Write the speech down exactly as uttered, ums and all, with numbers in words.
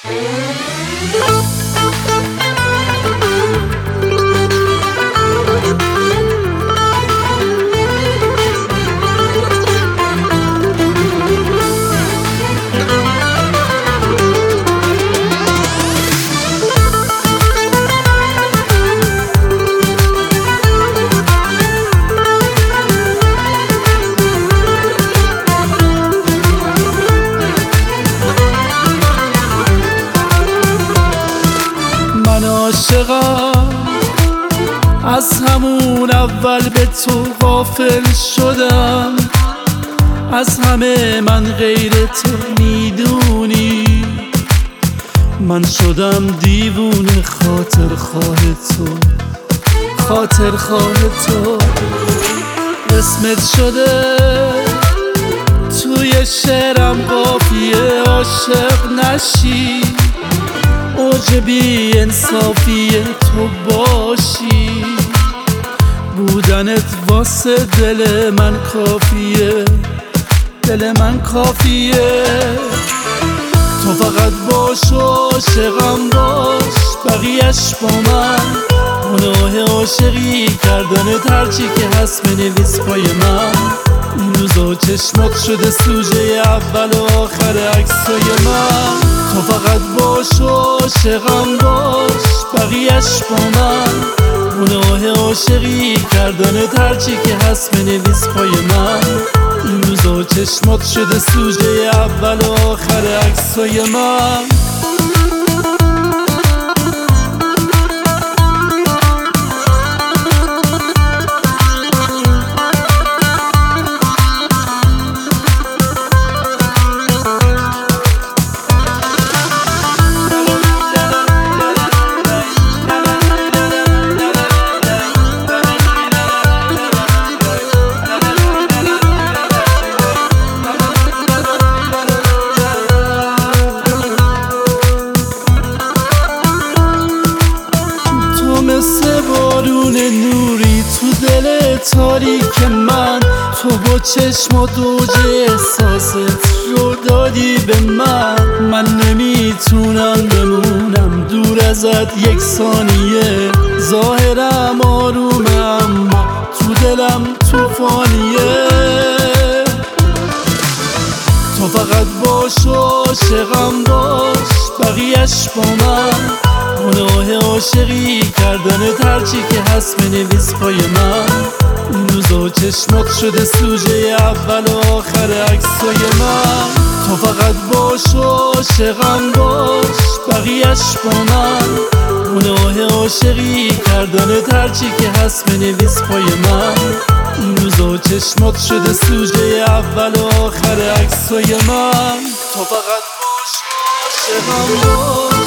من عاشقم، از همون اول به تو غافل شدم. از همه من غیر تو میدونی، من شدم دیوونه خاطر خواه تو، خاطر خواه تو. قسمت شده توی شعرم قافیه عاشق نشی، اوج بی انصافی تو باشی. بودنت واسه دل من کافیه، دل من کافیه. تو فقط باش و عاشقم باش، بقیهش با من. گناه عاشقی کردنت هرچی که هست بنویس پای من. این روزا چشمات شده سوژه اول و آخر عکسای من. تو فقط باش و عاشقم باش، بقیهش با من. گناه عاشقی کردنت هرچی که هست بنویس پای من. این روزا چشمات شده سوژه اول و آخر عکسای من. مثل بارون نوری تو دل تاریک من. تو با چشمات اوج احساست رو دادی به من. من نمیتونم بمونم دور ازت یک ثانیه. ظاهرم آرومه اما تو دلم توفانیه. تو فقط باش و عاشقم باش، بقیهش با من. گناه عاشقی کردنت هرچی که هست بنویس پای من. این روزا چشمات شده سوژه اول و آخر عکسای من. تو فقط باش و عاشقم باش، بقیهش با من. گناه عاشقی کردنت هرچی که هست بنویس پای من. این روزا چشمات شده سوژه اول و آخر عکسای من. تو فقط باش و عاشقم باش،